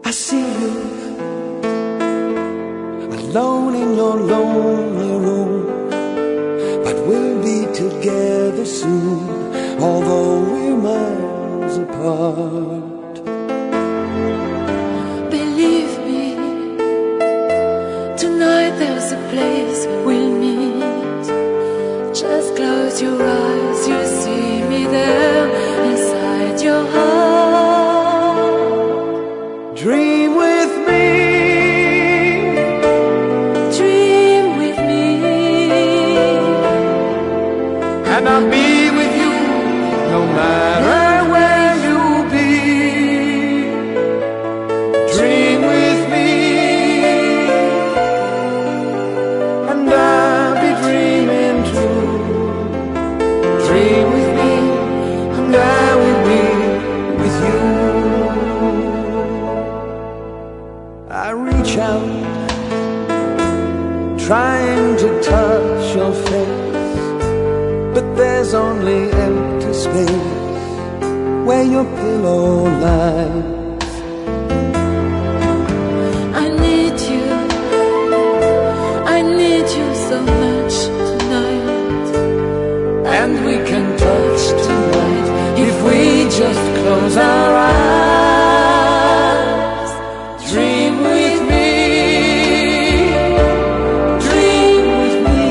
I see you alone in your lonely room, but we'll be together soon, although we're miles apart. Believe me, tonight there's a place we'll meet. Just close your eyes, you see me there inside your heart. Dream with me, dream with me, and I'll be with you no matter where you'll be. Dream with me, and I'll be dreaming too. Dream with me, and I will be with you. I reach out, trying to touch your face, but there's only empty space where your pillow lies. I need you so much tonight, And we can touch tonight if we just close our eyes. Dream with me, dream with me,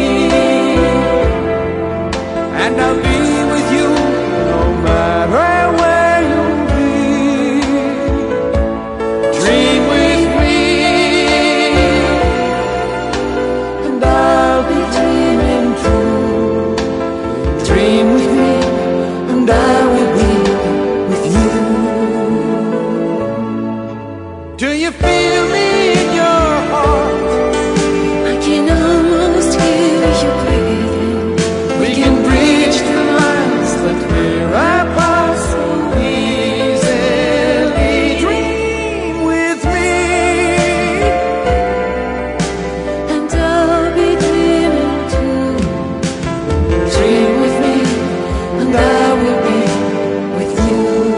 and I'll be with you no matter where you'll be. Dream with me, and I'll be dreaming too. Dream with me, and I will be with you. Do you feel me in your heart? I can almost hear you breathing. We can bridge the lines that we're apart so easily. Dream with me, And I'll be dreaming too. dream with me, and I will be with you.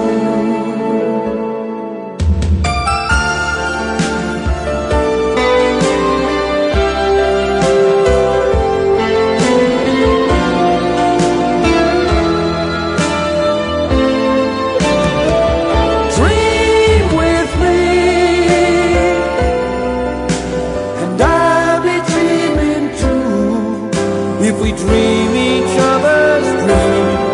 Dream with me, and I'll be dreaming too. If we dream each other's dreams,